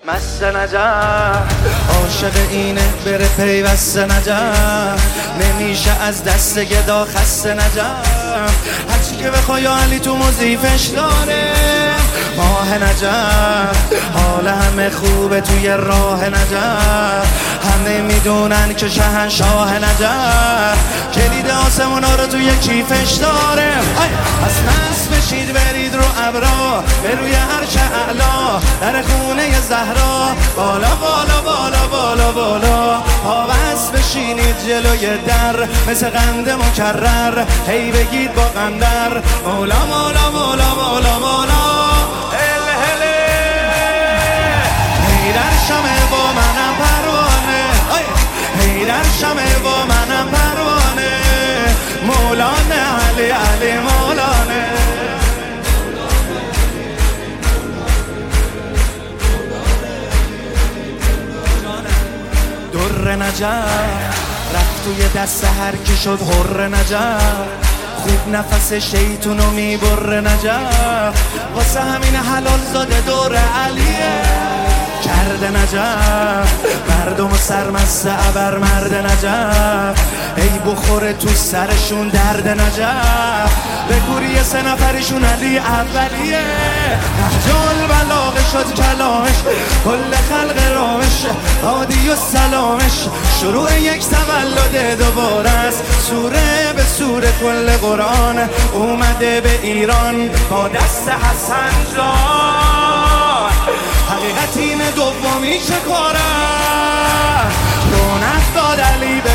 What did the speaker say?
مست نجف عاشق اینه بره پیوست نجف نمیشه از دست گدا خسته نجف هرچی که بخوای علی تو مضیفش داره ماه نجف حال همه خوبه توی راه نجف همه میدونن که شهنشاه نجف کلید آسمونا رو توی کیفش داره پس مست بشید برید رو ابرا به روی عرش اعلا در خونه زهرا بالا بالا بالا بالا بالا پابست بشینید جلوی در مثل قند مکرر هی بگید با قندر مولا مولا مولا مولا مولا هل هله هی در شمه با منم پروانه هی در شمه با منم پروانه مولانه علی علی مولانه در نجف رفت توی دست هر کی شد حر نجف خوب نفس شیطونو میبره نجف واسه همین حلال زاده دور علیه کرده نجف مردم و سرمسته ابر مرد نجف ای بخوره تو سرشون درد نجف به کوری 3 نفرشون علی اولیه نهجال بلاغه شد کلامش کل خلق رامش عادی و سلامش شروع یک تولد دوباره است سوره به سوره کل قرآن اومده به ایران با دست حسن جان حقیقت این دومی چه کاره رونق داد علی